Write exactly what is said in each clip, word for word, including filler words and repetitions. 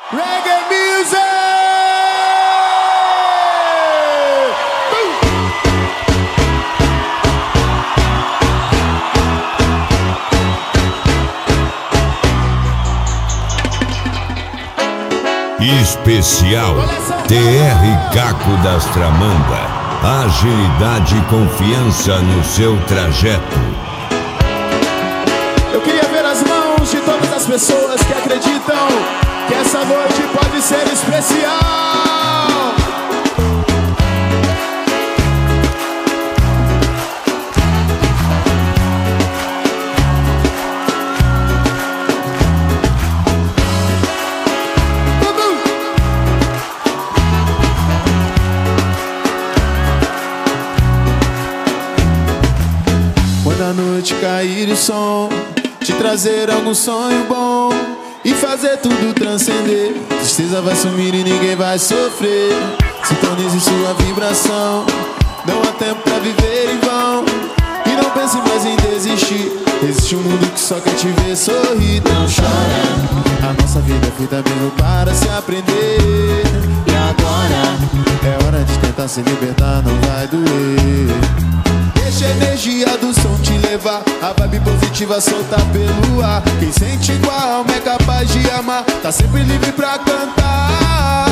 Reggae music! Especial T R Caco das Tramanda. Agilidade e confiança no seu trajeto. Eu queria ver as mãos de todas as pessoas que acreditam que essa noite pode ser especial. Quando a noite cair o som, te trazer algum sonho bom e fazer tudo transcender. Tristeza vai sumir e ninguém vai sofrer. Sintonize sua vibração. Não há tempo pra viver em vão. E não pense mais em desistir. Existe um mundo que só quer te ver sorrir. Não chora. A nossa vida é feita mesmo para se aprender. E agora é hora de tentar se libertar, não vai doer. Deixa a energia do som te levar, a vibe positiva solta pelo ar. Quem sente igual a alma é capaz de amar, tá sempre livre pra cantar.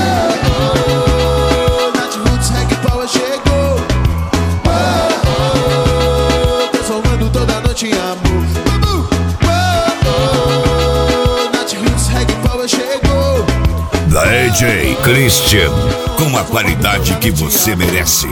Oh, oh, Nath Roots Reggae Power chegou. Oh, oh, transformando toda noite em amor. Oh, oh, Nath Roots Reggae Power chegou. D J Christian, com a qualidade que você merece.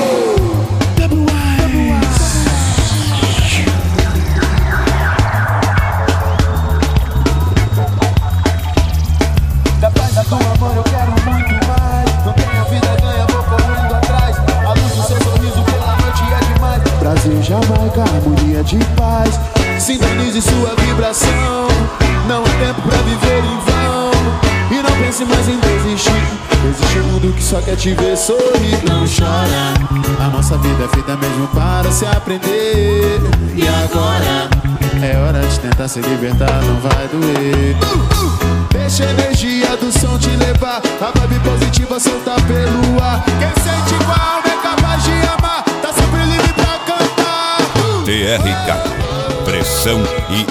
Jamaica, harmonia de paz. Sintonize sua vibração. Não há tempo pra viver em vão. E não pense mais em desistir. Existe um mundo que só quer te ver sorrir. Não chora. A nossa vida é feita mesmo para se aprender. E agora é hora de tentar se libertar, não vai doer. uh, uh. Deixa a energia do som te levar, a vibe positiva soltar pelo ar. Quem sente igual é capaz de amar, tá sempre livre pra cantar. T R Caco, pressão e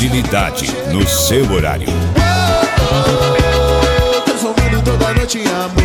agilidade no seu horário. Transformando toda noite em amor.